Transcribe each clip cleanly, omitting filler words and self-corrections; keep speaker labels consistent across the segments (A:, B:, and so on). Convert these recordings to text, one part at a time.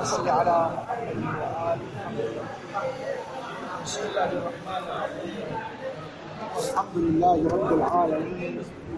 A: صل على محمد وآل محمد. بسم الله الرحمن الرحيم. الحمد لله رب العالمين،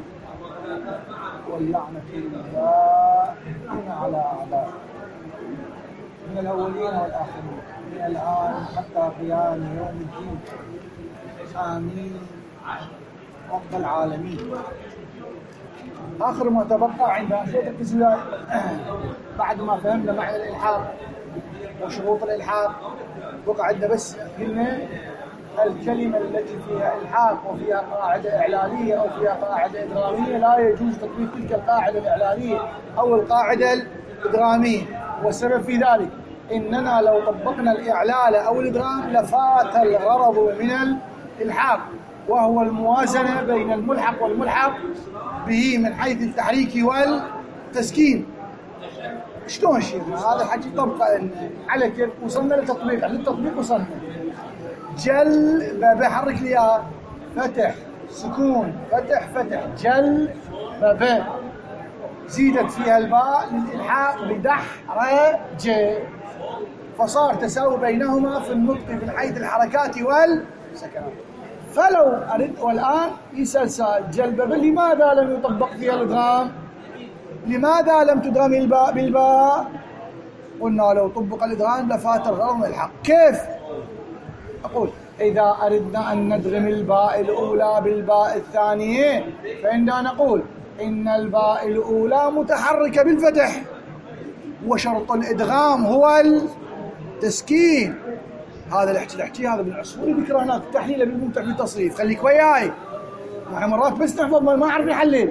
A: واللعنة لله على أعدائه من الأولين والآخرين، من الآن حتى قيام يوم الدين. آمين رب العالمين. آخر ما تبقى عند أسئلة الإسلام بعد ما فهمنا معنى الإلحاق وشروط الإلحاق، بقى عندنا بس قلنا الكلمة التي فيها إلحاق وفيها قاعدة إعلالية أو فيها قاعدة إدغامية لا يجوز تطبيق تلك القاعدة الإعلالية أو القاعدة الإدغامية، والسبب في ذلك إننا لو طبقنا الإعلال أو الإدغام لفات الغرض من الإلحاق، وهو الموازنة بين الملحق والملحق به من حيث التحريك والتسكين. شلون شيء هذا الحكي طبقه على كيف وصلنا للتطبيق؟ للتطبيق وصلنا جل بحرك لي فتح سكون فتح فتح جل باب، زيدت فيها الباء للإلحاق بدحرج، فصار تساوي بينهما في النطق من حيث الحركات والسكنات. فلو أرد والآن يسأل سائل جلبب لماذا لم يطبق فيها الإدغام؟ لماذا لم تدغم الباء بالباء؟ قلنا لو طبق الإدغام لفات الغرض من الحق. كيف؟ أقول إذا أردنا أن ندغم الباء الأولى بالباء الثانية فإننا نقول إن الباء الأولى متحركة بالفتح، وشرط الإدغام هو التسكين. هذا الاحكي هذا بالعصفوري ذكر هناك التحليل بالممتع في التصريف. خليك وياي، مرات بس نحفظ ما أعرف نحلل.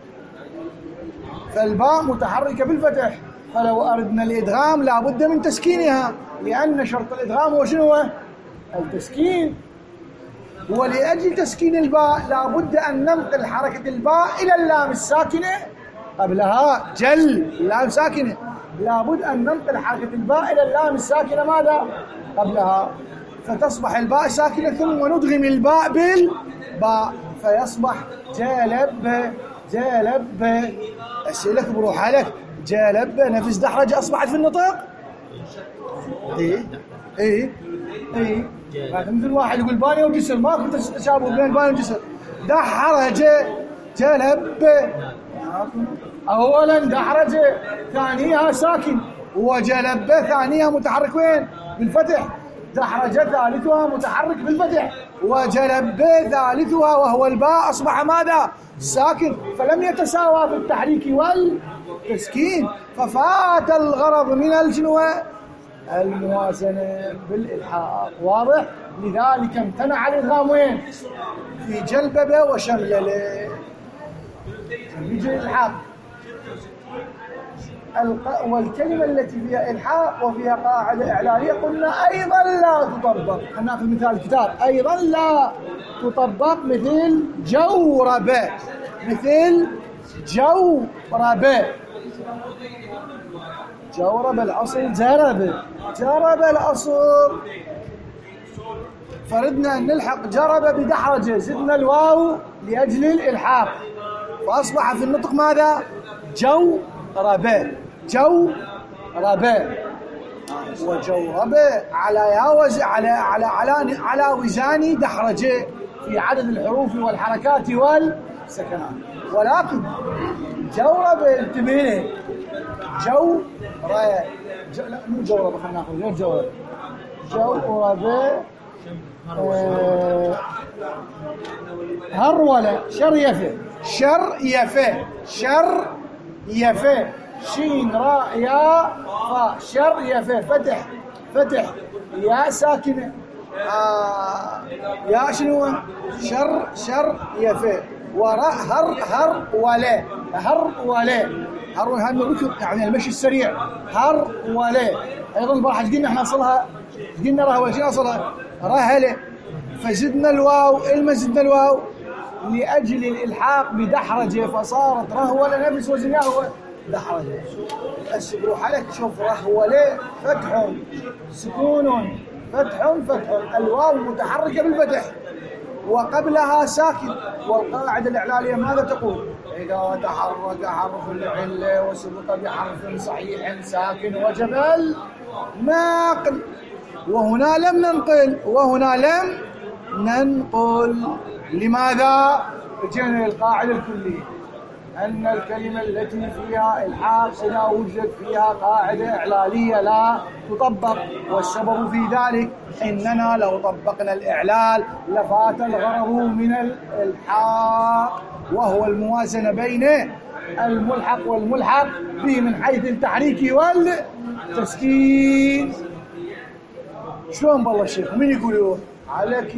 A: فالباء متحركة بالفتح، فلو أردنا الإدغام لابد من تسكينها، لأن شرط الإدغام هو شنو؟ التسكين. ولأجل تسكين الباء لابد أن ننقل حركة الباء إلى اللام الساكنة قبلها. جل اللام ساكنة، لابد أن ننقل حركة الباء إلى اللام الساكنة ماذا؟ قبلها، فتصبح الباء ساكنة ثم ندغم الباء بالباء فيصبح جلب. جلب أسئلك بروح لك. جلب نفس دحرج أصبحت في النطق؟ إيه مثل واحد يقول باني وجسر، ما كنت تشابه بين باني وجسر. دحرج جلب، أولا دحرج ثانيها ساكن، وجلب ثانيها متحرك وين؟ بالفتح. دحرج ثالثها متحرك بالفتح، وجلب ثالثها وهو الباء أصبح ماذا؟ ساكن، فلم يتساوى في التحريك والتسكين، ففات الغرض من الجنوة الموازنة بالإلحاق. واضح؟ لذلك امتنع الإدغام وين؟ في جلببة وشمللة. يجي الإلحاق والكلمة التي فيها إلحاق وفيها قاعدة إعلالية قلنا أيضا لا تطبق. خلينا في مثال الكتاب أيضا لا تطبق، مثل جورب. مثل جورب. جورب الأصل جرب. جرب الأصل، فردنا أن نلحق جرب بدحرجة، زدنا الواو لأجل الإلحاق فأصبح في النطق ماذا؟ جورب. جورب وجورب على وزان دحرجة في عدد الحروف والحركات والسكنات. ولكن جورب انتبه، لا مو جورب، خلينا ناخذ غير جورب. جورب هرولة شريفة. شريفة شين راء يا فاء. شريفة فتح يا ساكنة. يا شنو؟ شريفة وراء هر ولا هذا ركض يعني المشي السريع. هر ولا ايضا راح قلنا احنا اصلها قلنا رهوه شنو اصلها؟ رهله. فزدنا الواو. زدنا الواو لاجل الالحاق بدحرجه فصارت رهوله نفس وزنها هو دحرجه. بروح عليك شوف رهوله فتح سكون فتح الواو متحركه بالفتح وقبلها ساكن. والقاعدة الإعلالية ماذا تقول؟ إذا تحرك حرف العلة وسبق بحرف صحيح ساكن وجب النقل. وهنا لم ننقل، وهنا لم ننقل. لماذا؟ جينا القاعدة الكلية أن الكلمة التي فيها إلحاق إذا وجد فيها قاعدة إعلالية لا تطبق. والسبب في ذلك إننا لو طبقنا الإعلال لفات الغرض من الإلحاق، وهو الموازنة بين الملحق والملحق به من حيث التحريك والتسكين. شلون بالله الشيخ؟ من يقولوا عليك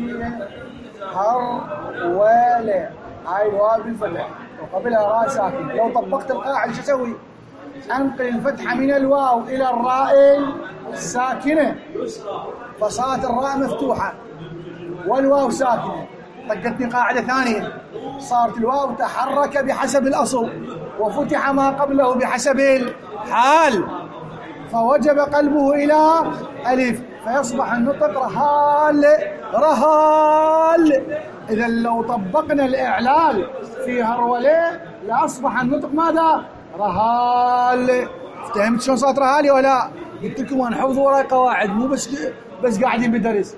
A: هر ولا هاي الواو بالفتح وقبلها راء ساكن. لو طبقت القاعدة شو اسوي؟ انقل الفتحة من الواو الى الراء الساكنة، فصارت الراء مفتوحة والواو ساكنة. طقتني قاعدة ثانية، صارت الواو تحرك بحسب الأصل وفتح ما قبله بحسب الحال، فوجب قلبه إلى ألف، فيصبح النطق رهال رهال. إذا لو طبقنا الإعلال في هرولة لأصبح النطق ماذا؟ رهال. فهمت شلون صارت رهالي ولا؟ قلت لكم أنا حفظوا وراي قواعد، مو بس قاعدين بالدرس.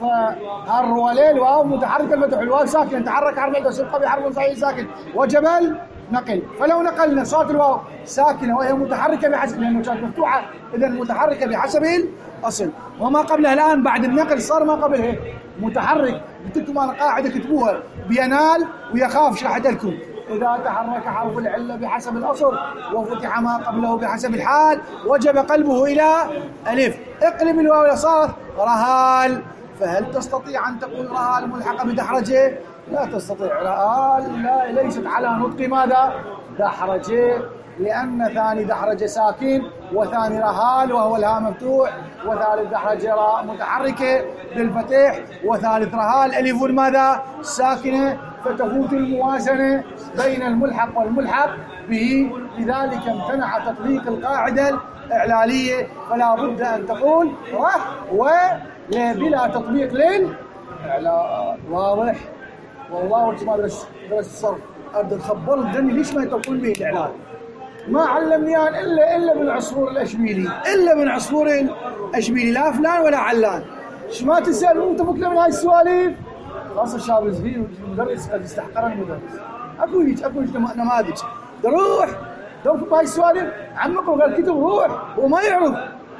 A: فهرولة الواو متحرك الفتح الواو ساكن، تحرك حرف الفتح سبق بحرف صحيح ساكن وجب النقل. فلو نقلنا صارت الواو ساكنة وهي متحركة بحسب، لأنه كانت مفتوحة إذا متحركة بحسب الأصل، وما قبلها الآن بعد النقل صار ما قبلها متحرك. قلت لكم أنا قاعدة كتبوها بينال ويخاف شرحت لكم. إذا تحرك حرف العلة بحسب الأصل وفتح ما قبله بحسب الحال وجب قلبه إلى ألف. اقلب الواو إلى صارت رهال. فهل تستطيع أن تقول رهال ملحقة بدحرجة؟ لا تستطيع. رهال لا ليست على نطق ماذا؟ دحرجة، لأن ثاني دحرجة ساكن وثاني رهال وهو الهاء مفتوح، وثالث دحرجة راء متحركة بالفتح، وثالث رهال ألف ماذا؟ ساكنة، فتفوت الموازنة بين الملحق والملحق به. لذلك امتنع تطبيق القاعدة الإعلالية، فلا بد أن تقول ره بلا تطبيق للإعلال. واضح؟ والله وانت ما درس الصرف أبدأ تخبر الدنيا ليش ما يطبقون به الإعلال؟ ما علمني إلا من عصفور الأشبيلي، إلا من عصفور الأشبيلي، لا فلان ولا علان. ايش ما تسأل وانت بكلة من هاي السواليف؟ خاصة الشاب الصغير والمدرس قد استحقر المدرس. اكو نماذج روح دوك بهاي السوالف، عمك وقال كتب روح وما يعرف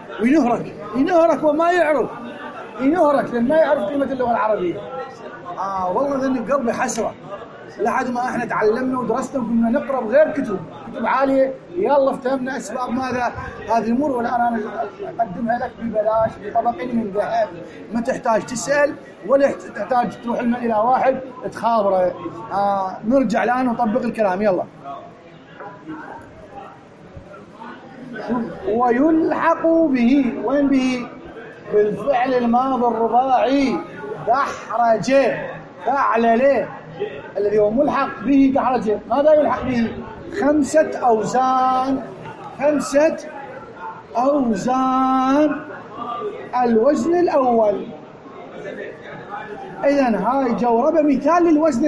A: وينهرك وما يعرف، ينهرك لأن ما يعرف قيمة اللغة العربية. والله ذني بقلبي حسرة، لحد ما احنا تعلمنا ودرسنا وكنا نقرا بغير كتب عاليه، يلا افتهمنا اسباب ماذا هذه الامور. والان انا اقدمها لك ببلاش بطبق من ذهب، ما تحتاج تسال ولا تحتاج تروح الى واحد تخابره. نرجع الان ونطبق الكلام. يلا. ويلحق به، وين به؟ بالفعل الماضي الرباعي دحرجه فعل الذي هو ملحق به دحرجه. ماذا يلحق به؟ 5 أوزان الوزن الأول. إذن هاي جوربة مثال للوزن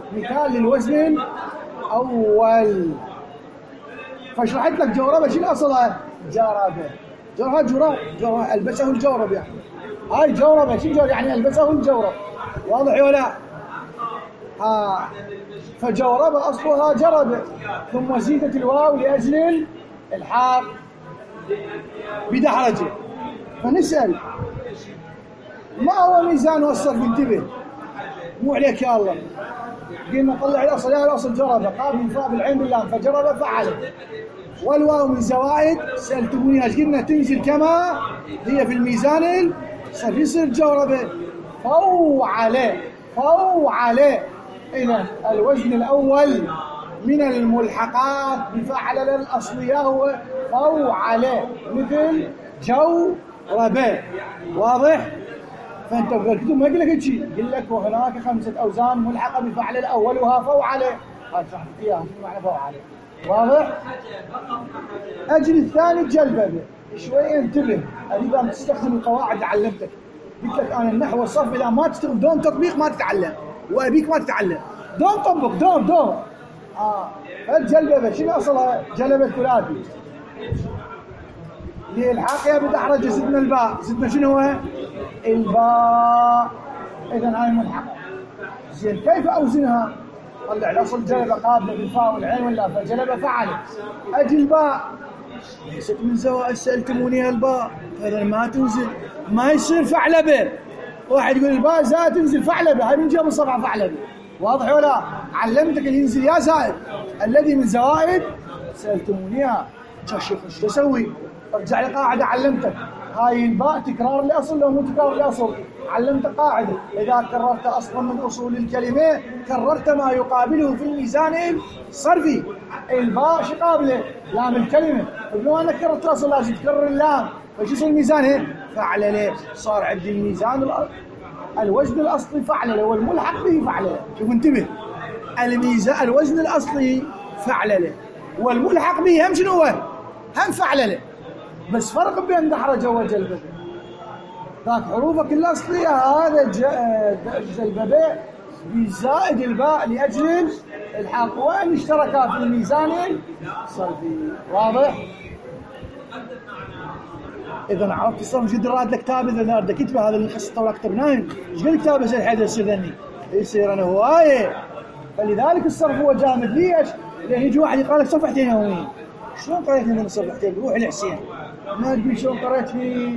A: الأول، فشرحت لك جوربة شنو أصلها؟ جوربة ألبسه الجورب، يعني هاي جوربة شنو جورب؟ يعني ألبسه الجورب. واضح ولا؟ فجورب أصلها جرب، ثم زيدت الواو لأجل الحاق بدحرجه. فنسأل ما هو ميزان والصرف؟ انتبه مو عليك يا الله. قلنا طلع الأصل، يا الأصل جرب، قابل الفاء بالعين باللام، فجرب فعل، والواو من زوائد سألتموني ايش قلنا تنزل كما هي في الميزان الصرف، يصير جوربه فوعل. إذا الوزن الأول من الملحقات بفعل الأصلية هو فوعل، مثل جوربه. واضح؟ فأنت قلت ما قل لك شيء، قل لك وهناك 5 أوزان ملحقة بفعل الأول وها فوعل. هذا شرحت إياها شو معنى فوعل. واضح؟ أجل الثاني جلبه. شوي انتبه، أريد أن تستخدم القواعد اللي علمتك. قلت لك أنا النحو والصرف إذا ما تستخدم بدون تطبيق ما تتعلم. وابيك ما تتعلم. دوم طبق دوم. فالجلببه شنو اصلها؟ جلبه ثلاثي لإلحاقها بدحرجة زدنا الباء. زدنا شنو هو؟ الباء. إذا هاي ملحقة. زين كيف أوزنها؟ طلع الأصل جلبة قابلة بالفاء والعين ولا فجلبة فعلت. أجي الباء ليست من زوائد سألتمونيها الباء، هذا ما تنزل، ما يصير فعلبة. واحد يقول الباء زائد تنزل فعلبة، هاي من جاب الصفحة فعلبة. واضح ولا؟ علمتك اللي ينزل يا زائد الذي من زوائد سألتمونيها. يا شيخ ايش تسوي؟ ارجع لي قاعدة علمتك. هاي الباء تكرار الأصل لو مو تكرار الأصل. علمتك قاعدة إذا كررت أصلا من أصول الكلمة كررت ما يقابله في الميزان الصرفي. الباء شو قابله؟ لام الكلمة. بما أنك كررت الأصل لازم تكرر اللام. فشو يصير ميزانه؟ فعلله. صار عندي الميزان الوزن الأصلي فعلله والملحق به فعلله. شوف انتبه، الميزان الوزن الأصلي فعلله والملحق به هم شنو هو؟ هم فعلله. بس فرق بين دحرجة وجلببة. ذاك حروفك الأصلية هذا جلببة بزائد الباء لأجل الحاق، وإن اشتركا في الميزان الصرفي. واضح؟ إذا عرفت الصرف جد راد الكتاب. إذا بدك كتبه هذا اللي خصته ولا كتبناه إيش قال كتابه زي الحيدر السردني يصير أنا هواية. فلذلك الصرف هو جامد. ليش؟ لأن يجي واحد يقرأ لك صفحتين يوميا. شلون قريت من الصفحتين؟ روح لحسين ما تقول شلون قريت فيه.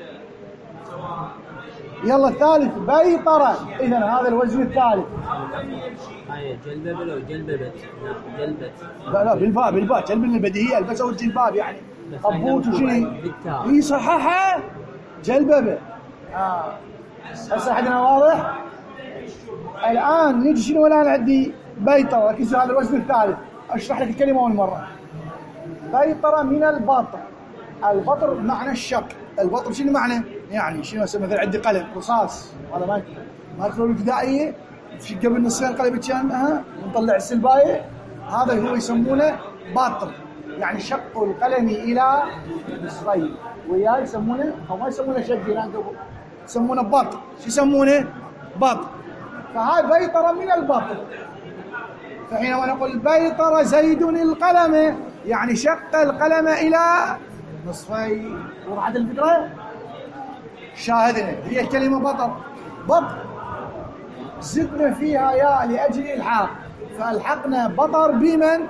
A: يلا الثالث بيطرة. إذا هذا الوزن الثالث.
B: هاي جلببة لو جلببت؟ جلبت.
A: لا بالباء جلب البديهية البسه والجلباب يعني قبوت وشيء. هي صححها جلببة. هسه حدنا واضح. الآن نجي شنو الآن عندي بيطرة. ركزوا هذا الوزن الثالث. أشرح لك الكلمة أول مرة. بيطرة من البطر. البطر بمعنى الشق. البطر شنو معنى؟ يعني شنو مثلا عندي قلم رصاص، هذا ما تقول الابتدائية في قبل نصفين قلم كان نطلع السلباية، هذا هو يسمونه بطر، يعني شق القلم إلى نصفين. وياه يسمونه أو ما يسمونه شق، يسمونه بطر. شو يسمونه؟ بطر. فهاي بيطرة من البطر. فحينما نقول بيطر زيد القلم يعني شق القلم إلى نصفين. وضحت الفكرة؟ شاهدنا هي الكلمة بطر. بطر زدنا فيها ياء لأجل إلحاق، فألحقنا بطر بمن؟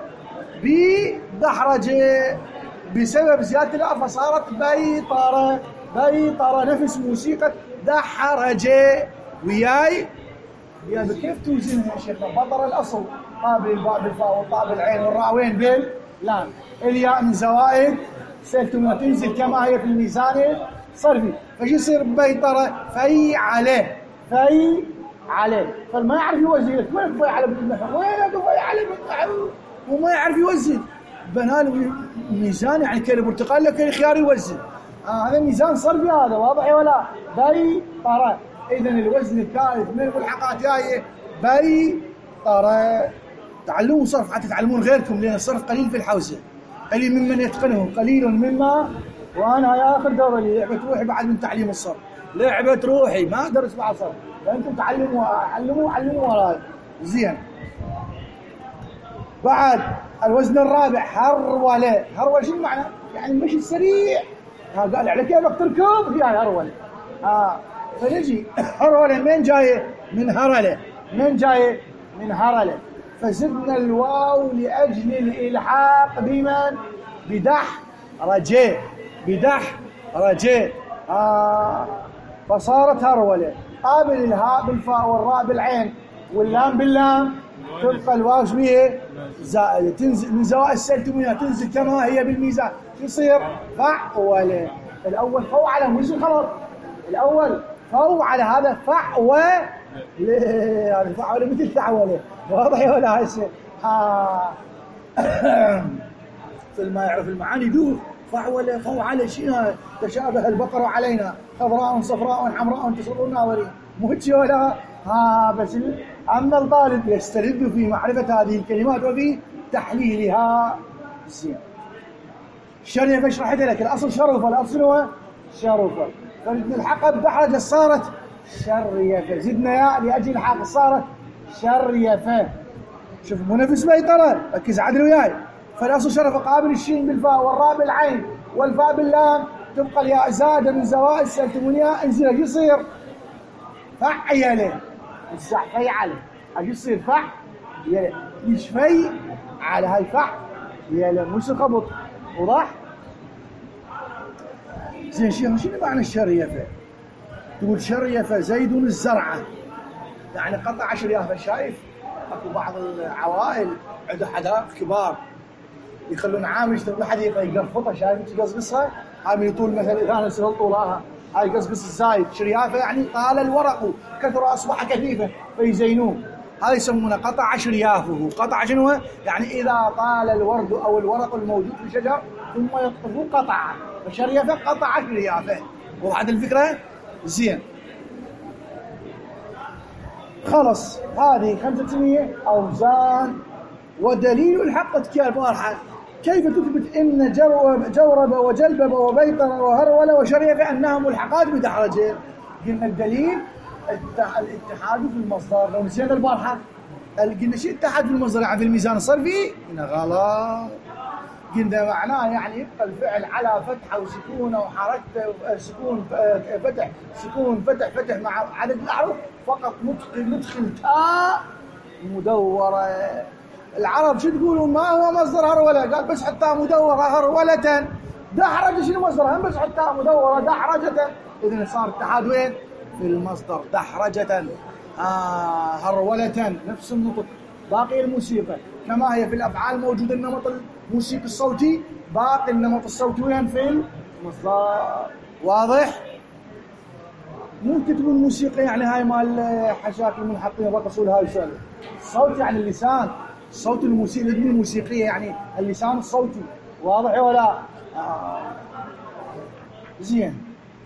A: بدحرجة. بسبب زيادة الياء فصارت بيطرة. بيطرة نفس موسيقى دحرجة. وياي كيف توزنها يا شيخ؟ بطر الأصل قابل الباء بالفاء والطاء بالعين والراء وين باللام. الياء من زوائد سألتم تنزل كما هي في الميزان الصرفي. فش يصير بيطرة؟ في عليه. في عليه. فما يعرف يوزن. وين في على بالنحو؟ وين في على بالنحو؟ وما يعرف يوزن. بنان ميزان يعني كيلو برتقال لك خيار يوزن. هذا ميزان صرفي هذا. واضح ولا؟ بيطرة. إذا الوزن الثالث من الملحقات جاية بيطرة. تعلموا صرف حتى تعلمون غيركم، لأن الصرف قليل في الحوزة. قليل ممن يتقنه، قليل مما. وأنا يا آخر دورة لي لعبة روحي بعد من تعليم الصرف. لعبة روحي ما أدرس بعد صرف. فأنتم تعلموا علموا وراي زين. بعد الوزن الرابع هرولة. هرولة شو المعنى؟ يعني المشي السريع. قال على كيفك تركض هي هرولة. فنجي هرولة من جاية؟ من هرلة. من جاية؟ من هرلة. فزدنا الواو لأجل الإلحاق بمن؟ بدحرجة. بدحرجة. فصارت هرولة. قابل الهاء بالفاء والراء بالعين واللام باللام تبقى الواو بيه زائدة. تنزل من زوائد سألتمونيها تنزل كما هي بالميزان. شو يصير؟ فعولة. الأول فوعلة مو اسم خلط. الأول فوعلة هذا فعولة. هذا فعولة مثل فعولة. واضح ولا هاي الشيء؟ في ما يعرف المعاني دور. فعولة فوعلة شنو؟ تشابه البقر علينا خضراء صفراء حمراء تسر الناظرين. مو هيك ولا؟ بس أما الطالب يستلذ في معرفة هذه الكلمات وفي تحليلها. زين. الشريفة شرحت لك الأصل شرفة. الأصل هو شرفة. فنلحقها بدحرجة صارت شريفة. زدنا ياء لأجل الحاق صارت شريفة. شوف مو نفس بيطرة، ركز عدل وياي. فالأصل شرف قابل الشين بالفاء والراء بالعين والفاء باللام، تبقى الياء زادة من زوائد سألتمونيها انزل. ايش يصير؟ فعيلة. الزح فيعلة. ايش يصير؟ فعيلة. ليش في على هاي فعيلة مش خبط. وضح؟ زين شنو معنى الشريفة؟ تقول شريفة زيد الزرعة، يعني قطع شريفة. شايف اكو بعض العوائل عنده حدائق كبار يخلون عامل يشتغل بالحديقه يقرفطها. شايف يقصقصها؟ هاي من يطول مثلا اذا انا سهل طولها هاي يقصقص الزايد. شريافه يعني طال الورق كثر اصبح كثيفه فيزينوه. هذا يسمونه قطع شريافه. قطع شنو؟ يعني اذا طال الورد او الورق الموجود في الشجر ثم يقطفه قطع. فشريافه قطع شريافه. وضحت الفكره؟ زين. خلص هذه 500 اوزان. ودليل الحق البارحه كيف تثبت ان جورب وجلبب وبيطر وهرول وشريف انها ملحقات بدحرجين؟ قلنا الدليل الاتحاد في المصدر. لو نسينا البارحه قلنا شيء اتحاد في المصدر يعني في الميزان الصرفي. قلنا غلط. قلنا معناه يعني يبقى الفعل على فتحه وسكونه وحركته سكون فتح سكون فتح فتح مع عدد الاحرف فقط. ندخل تاء مدوره. العرب شو تقولون؟ ما هو مصدر هرولة؟ قال بس حطها مدورة هرولة. دحرجة شنو مصدرها؟ بس حطها مدورة دحرجة. إذن صار اتحاد وين؟ في المصدر. دحرجة هرولة نفس النطق. باقي الموسيقى كما هي في الأفعال موجود النمط الموسيقي الصوتي، باقي النمط الصوتي وين؟ في المصدر. واضح؟ مو تقول موسيقى يعني هاي مال حشاك المنحطين رقصوا لها يسأل. الصوت يعني اللسان. الصوت الموسيقي الموسيقية يعني اللسان الصوتي. واضح ولا؟ زين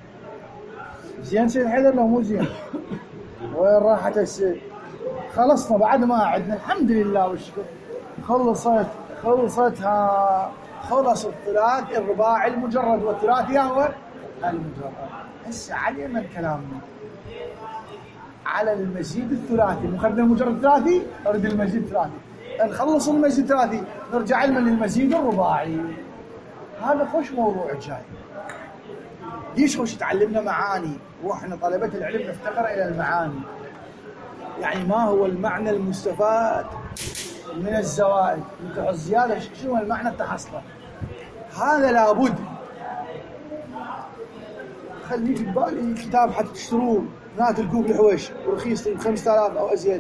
A: سيد حيدر لو مو زين؟ وين راحت السيد؟ خلصنا بعد ما عدنا الحمد لله والشكر. خلص الثلاث الرباعي المجرد والثلاثي هو المجرد. هسه على من كلامنا على المزيد الثلاثي. مخدنا المجرد الثلاثي نرد المزيد الثلاثي. نخلص المزيد الثلاثي نرجع للمزيد الرباعي. هذا خوش موضوع جاي. ليش خوش تعلمنا معاني واحنا طلبة العلم نفتقر الى المعاني. يعني ما هو المعنى المستفاد من الزوائد؟ انت الزياده شنو المعنى التحصله؟ هذا لابد. خلي في بالي كتاب حتى تشتروه نات الكوب الحويش ورخيص 5000 او ازيد.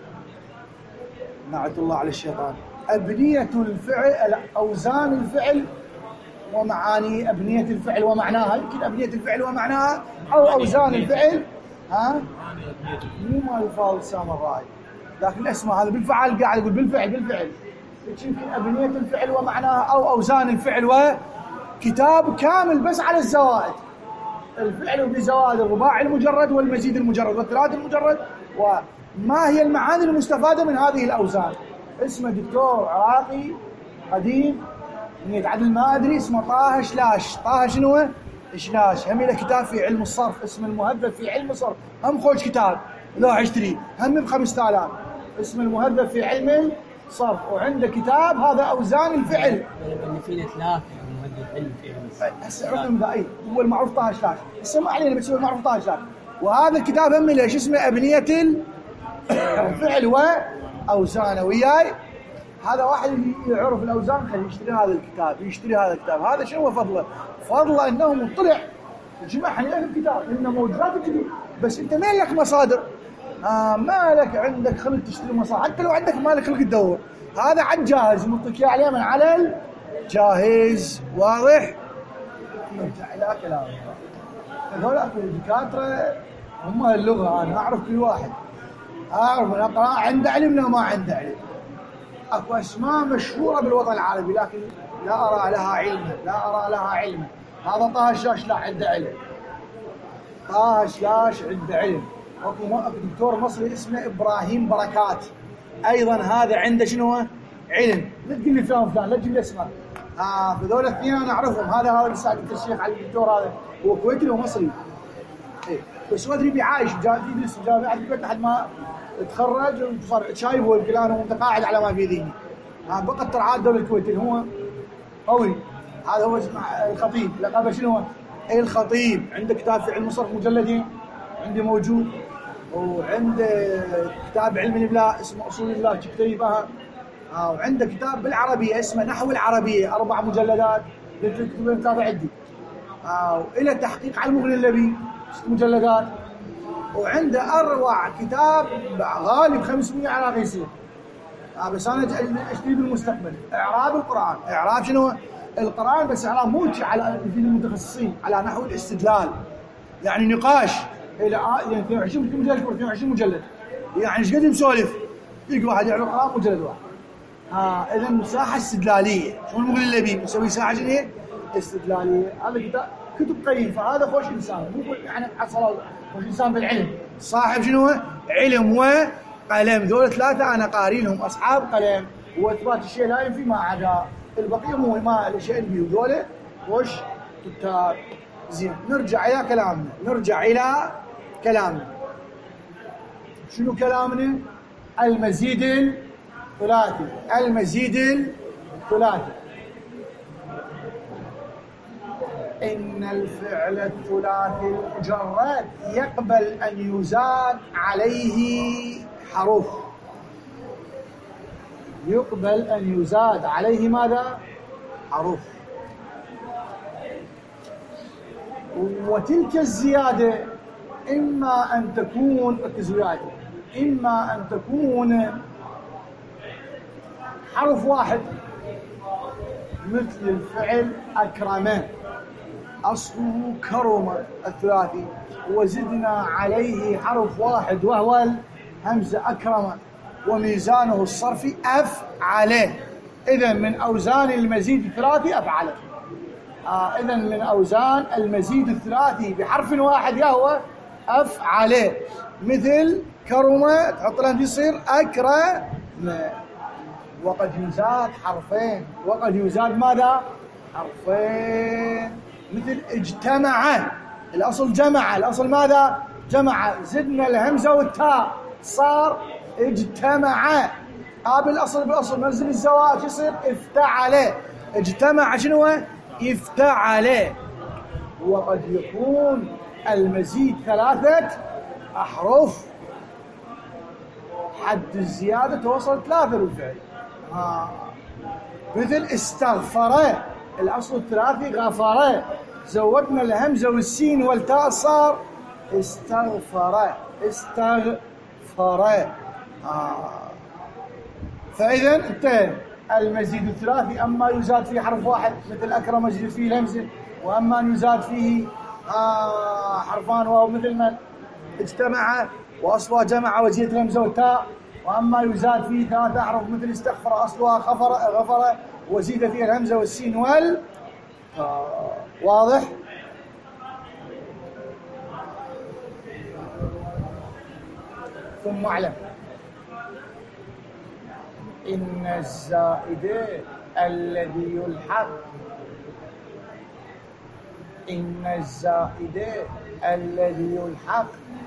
A: نعت الله على الشيطان. أبنية الفعل أوزان الفعل ومعاني أبنية الفعل ومعناها. يمكن أبنية الفعل ومعناها أو أوزان الفعل. مو ما يفاضل سامراي لكن اسمه هذا بالفعل قاعد يقول بالفعل. يمكن أبنية الفعل ومعناها أو أوزان الفعل وكتاب كامل بس على الزوائد. الفعل بزوائد الرباعي المجرد والمزيد المجرد والثلاثي المجرد وما هي المعاني المستفادة من هذه الأوزان. اسمه دكتور عراقي قديم من يتعدل ما أدري اسمه طه شلاش. طه شنو؟ شلاش. هم له كتاب في علم الصرف اسمه المهذب في علم الصرف. هم خوش كتاب لو اشتري هم ب5000. اسمه المهذب في علم الصرف. وعنده كتاب هذا أوزان الفعل.
B: اللي فينا ثلاثة مهذب علم في علم الصرف.
A: هسه رقم ذائي هو المعروف طه شلاش. هسه ما علينا بس هو المعروف طه شلاش. وهذا الكتاب هم له اسمه أبنية الفعل وأوزانه. وياي هذا واحد يعرف الأوزان خليه يشتري هذا الكتاب. هذا شنو هو فضله؟ فضله انه مطلع جمع لك الكتاب انه موجودات الكتب. بس انت ما لك مصادر. ما لك عندك خلق تشتري مصادر. حتى لو عندك ما لك خلق تدور. هذا عد جاهز نعطيك عليه من على الجاهز. واضح؟ نرجع الى كلامنا. هذول الدكاتره هم اللغه. انا اعرف كل واحد. اعرف من اقرا عنده علم لو ما عنده علم. اكو اسماء مشهوره بالوطن العربي لكن لا ارى لها علما. هذا طه شلاش لا عنده علم. طه شلاش عنده علم. اكو دكتور مصري اسمه ابراهيم بركات ايضا هذا عنده شنو؟ علم. لا تقول لي فلان لا تجيب لي اسماء. فذول الاثنين انا اعرفهم. هذا بيساعد الشيخ علي الدكتور. هذا هو كويتي ومصري. إيه. بس هو ادري بيعايش يدرس جامعه الكويت لحد ما تخرج وصار شايب هو الان وانت قاعد على ما في ذهني. بقى ترعاه الدوله الكويت اللي هو قوي. هذا هو اسمه الخطيب، لقبه شنو هو؟ الخطيب. عنده كتاب في علم الصرف مجلدين عندي موجود، وعنده كتاب علم الاملاء اسمه اصول الله كتيبها، وعنده كتاب بالعربيه اسمه نحو العربيه 4 مجلدات كتاب عندي، والى تحقيق على المغني اللبي 6 مجلدات، وعنده اروع كتاب غالب 500 على غيسير. بس انا اشتري بالمستقبل اعراب القران. اعراب شنو؟ القران، بس اعراب مو على في المتخصصين، على نحو الاستدلال، يعني نقاش الى 22 مجلد 22 مجلد، يعني ايش قد مسولف؟ يلقى واحد يعرف القران مجلد واحد. اذا مساحه استدلاليه. شو المغني اللبي مسوي ساحه شنو هي؟ استدلاليه. هذا كتب قيم. فهذا خوش انسان، مو يعني حصل خوش انسان بالعلم، صاحب شنو؟ علم وقلم. ذول 3 انا قاري لهم اصحاب قلم، واثبات الشيء لا ينفي ما عدا، البقيه مو ما الشيء اللي بيه. ذول خوش كتاب. زين، نرجع الى كلامنا. شنو كلامنا؟ المزيد الثلاثي. إن الفعل الثلاثي المجرد يقبل أن يزاد عليه حرف. يقبل أن يزاد عليه ماذا؟ حرف. وتلك الزيادة إما أن تكون حرف واحد، مثل الفعل أكرم، أصله كرم الثلاثي، وزدنا عليه حرف واحد وهو الهمزة أكرم، وميزانه الصرفي أفعله. إذن من أوزان المزيد الثلاثي أفعله. إذن من أوزان المزيد الثلاثي بحرف واحد يهو أفعله. مثل كرم تحط له يصير أكرم. وقد يزاد حرفين، وقد يزاد ماذا؟ حرفين. مثل اجتمع، الأصل جمع، الأصل ماذا؟ جمع، زدنا الهمزة والتاء صار اجتمع. بالأصل نزل الزواج يصير افتعل. اجتمع شنو؟ افتعل. وقد يكون المزيد 3 أحرف، حد الزيادة توصل 3 بالفعل. مثل استغفر، الأصل الثلاثي غفر، زودنا الهمزة والسين والتاء صار استغفر. فإذا انتهى المزيد الثلاثي. أما يزاد فيه حرف واحد مثل أكرم يزيد فيه الهمزة، وأما يزاد فيه حرفان وهو مثل من اجتمع وأصلها جمع وزيد الهمزة والتاء، وأما يزاد فيه 3 أحرف مثل استغفر أصلها غفر وزيد فيه الهمزة والسين واضح؟ ثم اعلم إن الزائد الذي يلحق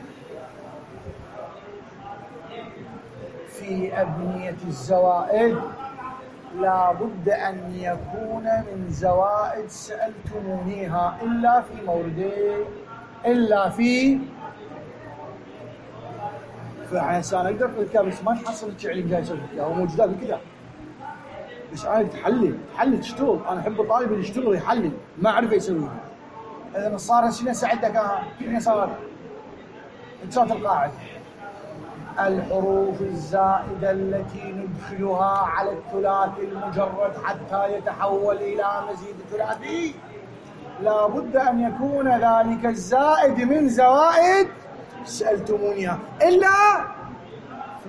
A: في أبنية الزوائد لا بد أن يكون من زوائد سألتمونيها إلا في موردين، فعشان أقدر أقول لك بس ما تحصل الشيء اللي جاي يسوي لك هو موجودات بالكتاب، بس أنا تحلل تشتغل. أنا أحب الطالب اللي يشتغل يحلل، ما أعرف يسويها. إذا صار شنو ساعدك كيف صار؟ انتصات القاعدة. الحروف الزائدة التي ندخلها على الثلاثي المجرد حتى يتحول إلى مزيد ثلاثي لا بد أن يكون ذلك الزائد من زوائد سألتمونيها إلا في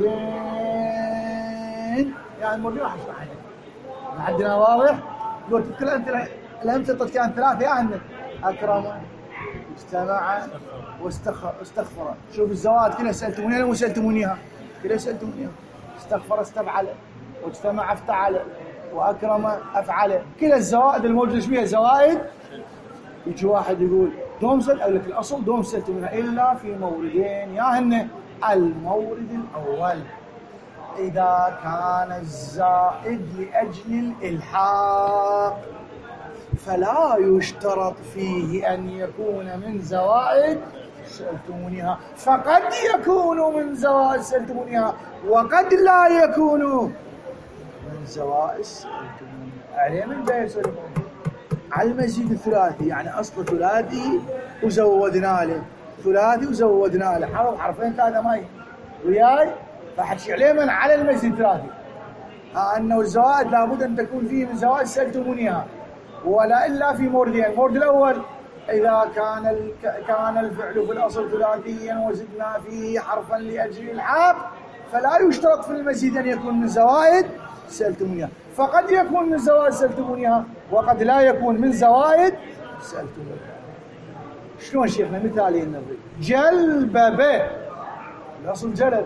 A: موردين. يعني الموردين راح أشرح عليك لحدنا واضح. لو تذكر أنت الأمثلة كانت 3 يعني أكرم اجتمع واستغفر. شوف الزوائد كلها سألتمونيها ولا سألتمونيها؟ كلها سألتمونيها. استغفر استفعل، واجتمع افتعل، وأكرم أفعل. كل الزوائد الموجودة فيها زوائد. يجي واحد يقول دوم سألت أقول لك الأصل دوم سألت منها إلا في موردين يا هن. المورد الأول إذا كان الزائد لأجل الإلحاق فلا يشترط فيه أن يكون من زوائد سألتمونيها، فقد يكون من زوائد سألتمونيها وقد لا يكون من زوائد سألتمونيها. عليه من جاي يسألون على المزيد الثلاثي، يعني أصل ثلاثي وزودنا له ثلاثي وزودنا له حرف حرفين ثلاثة ماي وياي، فحكي عليه من على المزيد الثلاثي أنه الزوائد لابد أن تكون فيه من زوائد سألتمونيها ولا إلا في موردين. المورد الأول إذا كان الفعل في الأصل ثلاثيا وزدنا فيه حرفا لأجل الإلحاق فلا يشترط في المزيد أن يكون من زوائد سألتمونيها، فقد يكون من زوائد سألتمونيها وقد لا يكون من زوائد سألتمونيها. شلون شيخنا؟ مثالين نضرب. جلبب الأصل جلب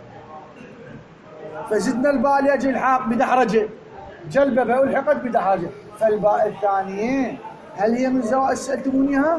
A: فزدنا الباء لأجل الحاق بدحرجة، جلبب ألحقت بدحرجة، فالباء الثانية هل هي من زوائد سألتمونيها؟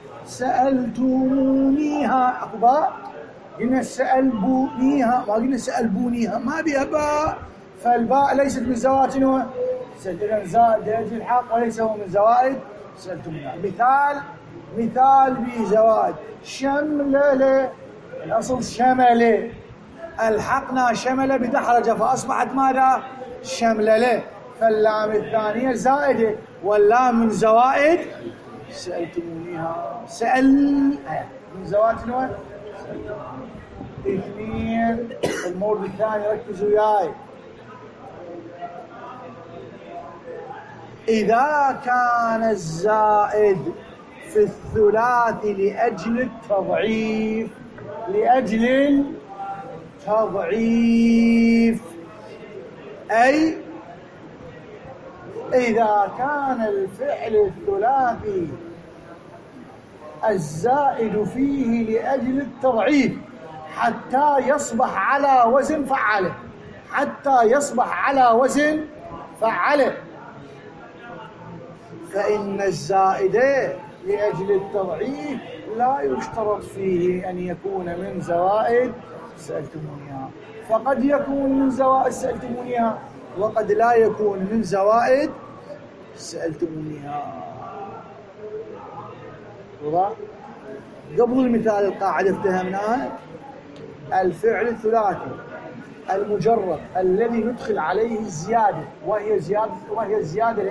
A: سألتمونيها أكو باء، قلنا سألبونيها ما قلنا سألبونيها، ما بها باء، فالباء ليست من زوائد شنو؟ إذا زائد لأجل الحاق وليس هو من زوائد سألتمونيها. مثال بزوائد شملة، الأصل شملة الحقنا شملة بدحرجة فأصبحت ماذا؟ شملة، فاللام الثانية زائدة واللام من زوائد سألتمونيها. من زوائد شنو؟ اثنين. المورد الثاني ركزوا وياي، إذا كان الزائد في الثلاثي لأجل التضعيف أي إذا كان الفعل الثلاثي الزائد فيه لأجل التضعيف حتى يصبح على وزن فعله، فإن الزائد لأجل التضعيف لا يشترط فيه أن يكون من زوائد سألتمونيها، فقد يكون من زوائد سألتمونيها وقد لا يكون من زوائد سألتمونيها. قبل المثال القاعدة افتهمناها. الفعل الثلاثي المجرد الذي ندخل عليه الزيادة وهي زيادة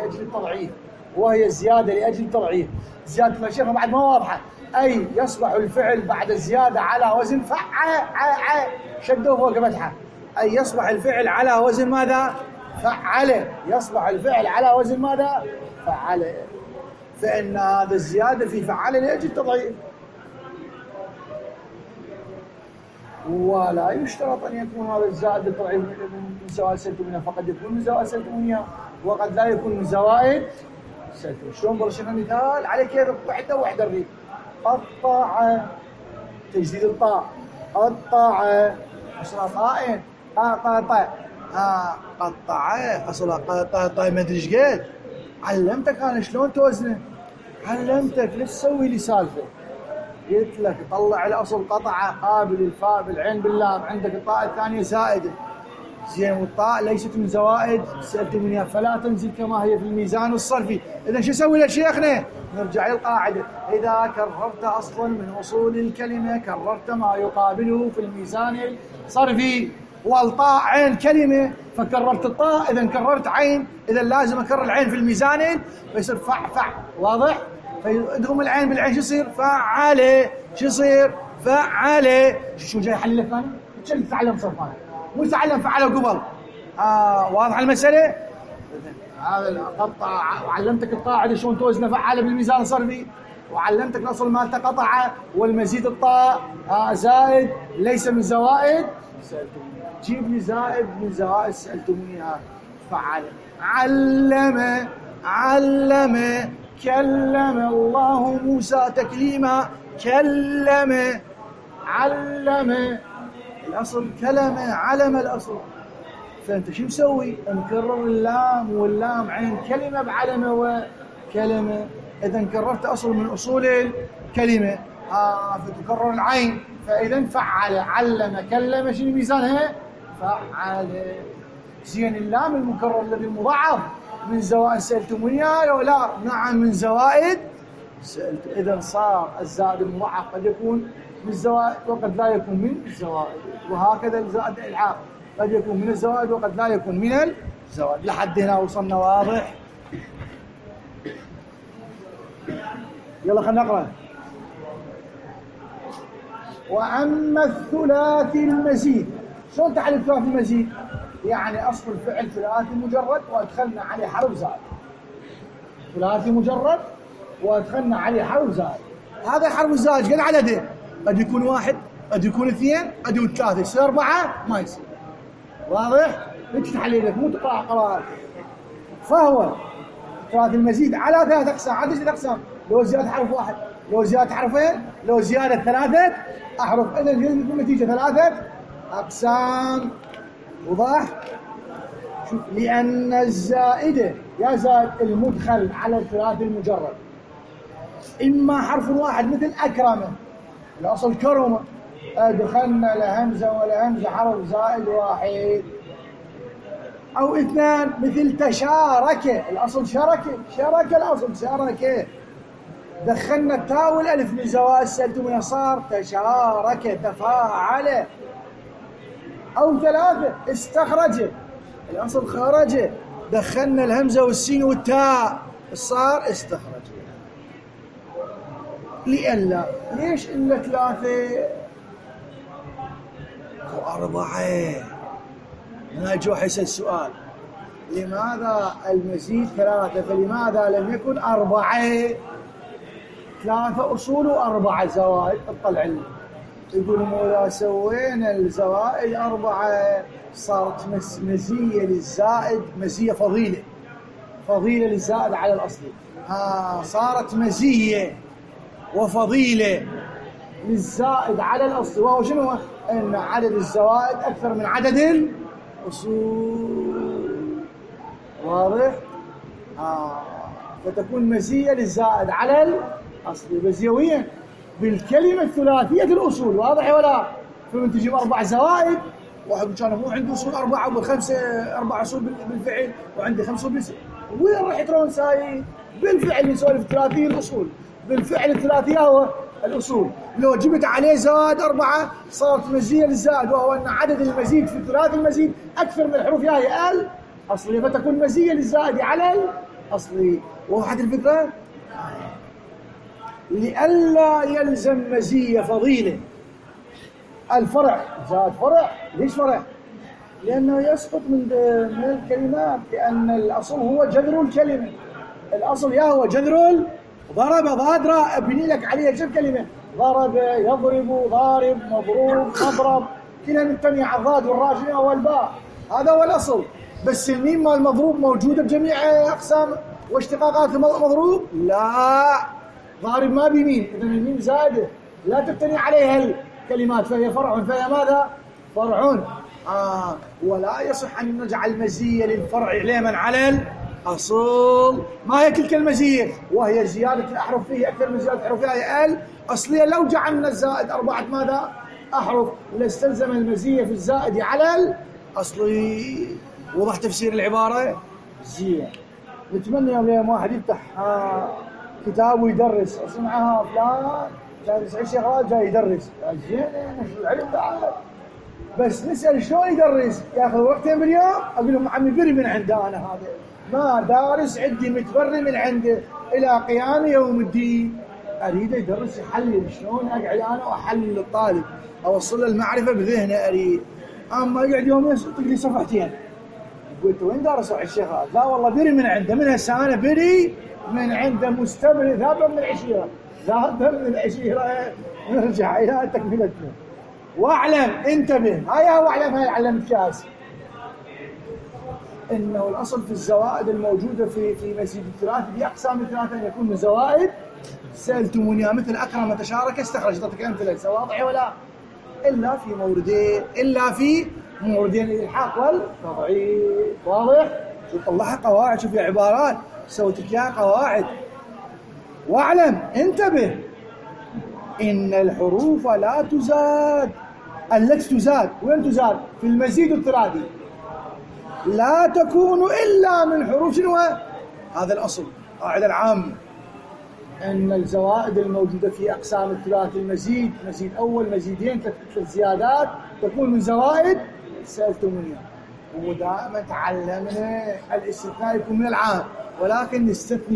A: لأجل التضعيف، زيادة الشيخة بعد ما واضحة، أي يصبح الفعل بعد الزيادة على وزن فعل، شدوا فوق فتحة، أي يصبح الفعل على وزن ماذا؟ فعل، يصبح الفعل على وزن ماذا؟ فعل، فإن هذا الزيادة في فعل لأجل التضعيف، ولا يشترط أن يكون هذا الزائد التضعيف من زوائد سألتمونيها، فقد يكون من زوائد سألتمونيها وقد لا يكون من زوائد سألتمونيها. شلون برشنا مثال على كيف وحدة الريف. قطع تجديد الطاء، قطع أصلها طائن قطع قطع أصلها قطع ما أدري ايش قال. علمتك أنا شلون توزنه، علمتك ليش تسوي لي سالفة، قلت لك طلع الأصل قطع قابل الفاء بالعين باللام، عندك الطاء الثانية زائدة زين، والطاء ليست من زوائد سألتمونيها فلا تنزل كما هي في الميزان الصرفي. إذا شو اسوي يا شيخنا؟ نرجع للقاعدة، إذا كررت أصلا من أصول الكلمة كررت ما يقابله في الميزان الصرفي، والطاء عين كلمة فكررت الطاء، إذا كررت عين إذا لازم أكرر العين في الميزان فيصير فع، واضح؟ فيدغم العين بالعين شو يصير؟ فعله، شو يصير؟ فعله. شو جاي حل ثاني؟ شو اللي تتعلم صرف ثاني؟ مو تعلم فعله قبل. واضح المسألة؟ هذا قطع، وعلمتك القاعدة شلون توزن فعله بالميزان الصرفي، وعلمتك الأصل مالته قطع، والمزيد الطاء زائد ليس من زوائد سألتمونيها. جيب لي زائد من زوائد سألتمونيها. فعل، علم كلم الله موسى تكليما، كلم، علم الأصل كلمة، علم الأصل، فأنت شو مسوي؟ مكرر اللام، واللام عين كلمة بعلمة وكلمة، إذا كررت أصل من أصول الكلمة. فتكرر العين، فإذا فعل، علم، كلم، شنو ميزانها؟ فعل. زين اللام المكرر الذي المضاعف من زوائد سألتموني أو لا؟ نعم من زوائد سألت. إذا صار الزائد المضاعف قد يكون من الزوائد وقد لا يكون من الزوائد، وهكذا الزائد الإلحاق قد يكون من الزوائد وقد لا يكون من الزوائد. لحد هنا وصلنا، واضح؟ يلا خلينا نقرأ. وأما الثلاثي المزيد، شلون تعرف الثلاثي المزيد؟ يعني أصل الفعل ثلاثي مجرد وأدخلنا عليه حرف زائد. ثلاثي مجرد وأدخلنا عليه حرف زائد. هذا الحرف الزائد قد عدده؟ قد يكون واحد، قد يكون اثنين، قد يكون ثلاثة، يصير أربعة ما يصير. واضح؟ هيك تحليلك مو تقرأ قراءات. فهو ثلاثي المزيد على ثلاث أقسام. عدد ثلاث أقسام، لو زيادة حرف واحد، لو زيادة حرفين، لو زيادة ثلاثة أحرف. إذا النتيجة ثلاثة أقسام. وضح؟ شوف، لأن الزائدة يا زائد المدخل على الثلاثي المجرد إما حرف واحد مثل أكرمه، الأصل كرمه، أدخلنا لهمزة والهمزة حرف زائد واحد، أو اثنان مثل تشارك، الأصل شركة، شركة الأصل شركة، دخلنا التاء والألف من زوائد سألتم صار تشارك، تفاعل. أو ثلاثة استخرج، الأصل خرج، دخلنا الهمزة والسين والتاء صار استخرج. لألا، ليش إلا ثلاثة وأربعة؟ ناجوا حسن السؤال، لماذا المزيد ثلاثة فلماذا لم يكن أربعة؟ ثلاثة أصول وأربعة زوائد. اطلع لي يقول إذا سوينا الزوائد أربعة صارت مزية للزائد، مزية فضيلة، فضيلة للزائد على الأصل. صارت مزية وفضيلة للزائد على الأصل، وهو شنو؟ أن عدد الزوائد أكثر من عدد الأصول. واضح؟ فتكون مزية للزائد على الأصل. مزيوية بالكلمة الثلاثية الأصول. واضح ولا؟ فمن تجيب أربع زوائد، واحد كان مو عنده أصول أربعة والخمسة أربع أصول بالفعل وعنده خمسة بالاسم، وين راح يترون ساي؟ بالفعل نسولف ثلاثية الأصول، بالفعل الثلاثية هو الأصول. لو جبت عليه زوائد أربعة صارت مزية للزائد، وهو أن عدد المزيد في الثلاثي المزيد أكثر من الحروف هاي الأصلية، فتكون مزية للزائد على الأصلي. وضحت الفكرة؟ لئلا يلزم مزية فضيلة الفرع. زاد فرع، ليش فرع؟ لأنه يسقط من الكلمات، لأن الأصل هو جذر الكلمة. الأصل يا هو جذر ضرب، ضاد راء، أبني لك عليه جذر كلمة. ضرب، يضرب، ضارب، مضروب، مضرب، كلها مجتمعة على الضاد والراء والباء. هذا هو الأصل. بس الميم مال المضروب موجودة بجميع أقسام واشتقاقات المضروب؟ لا، ضارب ما بميم، إذن الميم زائدة لا تبتني عليها الكلمات، فهي فرع، فهي ماذا؟ فرع. ولا يصح أن نجعل مزية للفرع علما على الأصل. ما هي تلك المزية؟ وهي زيادة الأحرف فيه أكثر من زيادة الأحرف فيها الأصلية. لو جعلنا الزائد أربعة ماذا؟ أحرف، لاستلزم المزية في الزائد على الأصلي. وضح تفسير العبارة؟ زين. نتمنى يوم اليوم واحد يفتح كتاب ويدرس، اسمعها فلان كان يسأل شيخ جاي يدرس، زين العلم بعد، بس نسأل شلون يدرس؟ ياخذ وقتين باليوم. اقول لهم عمي بري من عنده، انا هذا ما دارس عندي، متبري من عنده الى قيام يوم الدين. اريد يدرس يحلل، شلون اقعد انا واحلل الطالب اوصل له المعرفه بذهنه اريد. اما يقعد يومين يسقط لي صفحتين. قلت وين دارسوا على الشيخ هذا؟ لا والله بري من عنده، من هسه انا بري من عنده، مستبرئ، ذهبا من العشيره، ذهبا من العشيره. نرجع الى تكملتنا. واعلم، انتبه، هيا واعلم، هاي علمت كاس انه الاصل في الزوائد الموجوده في مزيد الثلاثي باقسام الثلاثه ان يكون من زوائد سالتموني، مثل اكرم، تشارك، استخرج. اعطيتك امثله، واضح ولا؟ الا في موردين، الا في موردين الالحاق والتضعيف. واضح؟ شوف طلعها قواعد، شوف يا عبارات سويت لك اياها قواعد. واعلم انتبه إن الحروف لا تزاد، التي تزاد وين تزاد؟ في المزيد الثلاثي، لا تكون إلا من حروف شنو؟ هذا الأصل، قاعدة العامة أن الزوائد الموجودة في أقسام الثلاثي المزيد، مزيد أول، مزيدين، ثلاث زيادات، تكون من زوائد سألتموني. ودائما تعلمنا الاستثناء يكون من العام، ولكن نستثني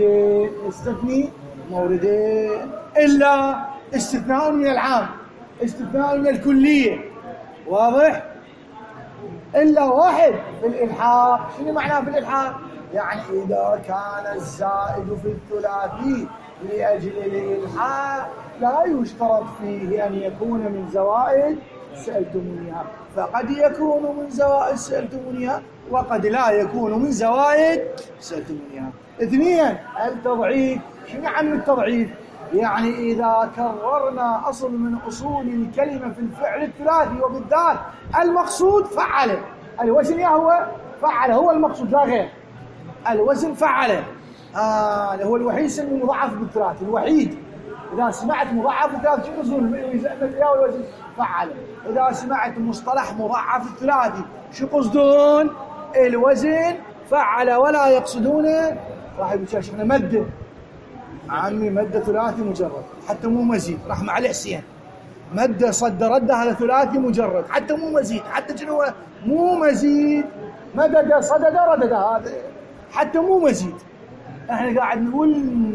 A: موردين إلا استثناء من العام، استثناء من الكلية، واضح؟ إلا واحد في الإلحاق. شنو معناه في الإلحاق؟ يعني إذا كان الزائد في الثلاثي لأجل الإلحاق لا يشترط فيه أن يكون من زوائد سألتمونيها، فقد يكون من زوائد سألتمونيها وقد لا يكون من زوائد سألتمونيها. اثنين، التضعيف. شنو يعني التضعيف؟ يعني إذا كررنا أصل من أصول الكلمة في الفعل الثلاثي وبالذات المقصود فعل، الوزن هو فعل، هو المقصود لا غير، الوزن فعل. هو الوحيد يسمى مضاعف بالثلاثي، الوحيد. إذا سمعت مضاعف بالثلاثي شو قصدون؟ الوزن فعل. إذا سمعت مصطلح مضاعف الثلاثي شو قصدون؟ الوزن فعل، ولا يقصدون راح يقول شيخنا مدة عمي، مدة ثلاثي مجرد حتى مو مزيد، راح مع الحسين مدة صد رد، هذا ثلاثي مجرد حتى مو مزيد، حتى شنو مو مزيد، مدد صدد ردد، هذا حتى مو مزيد. احنا قاعد نقول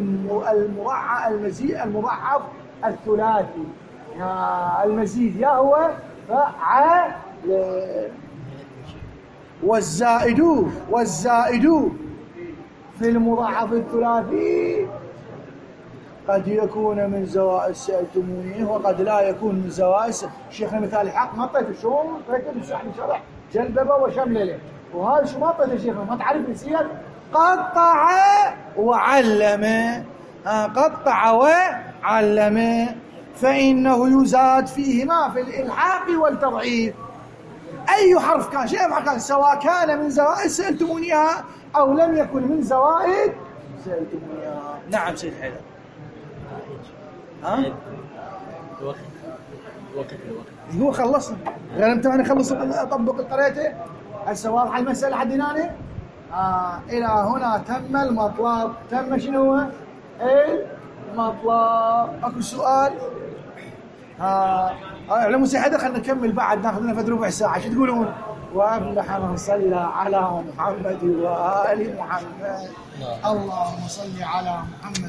A: المضاعف الثلاثي، المزيد يا هو فعل. والزائد في المضاعف الثلاثي قد يكون من زوائد سألتمونيه وقد لا يكون من زوائد. شيخنا مثال الحق ما طيته، شلون ركب الشحن شرح جلببه وشملله، وهذا شو ما طيته شيخنا ما تعرف نسيت. قطع وعلم، قطع وعلم، فإنه يزاد فيهما في الإلحاق والتضعيف. أي حرف كان، شيء كان، سواء كان من زوائد سألتمونيها أو لم يكن من زوائد سألتمونيها. نعم سيد حيدر.
B: الوقت
A: هو خلصنا، غير انت انا خلص اطبق الطريقه. هسه واضحه المساله حد هنا. الى هنا تم المطلب. تم شنو هو المطلب؟ اكو سؤال؟ على سيد حيدر خلينا نكمل بعد، ناخذ لنا ربع ساعه. شو تقولون؟ وافلح من صلى على محمد وآل محمد. اللهم صل على محمد.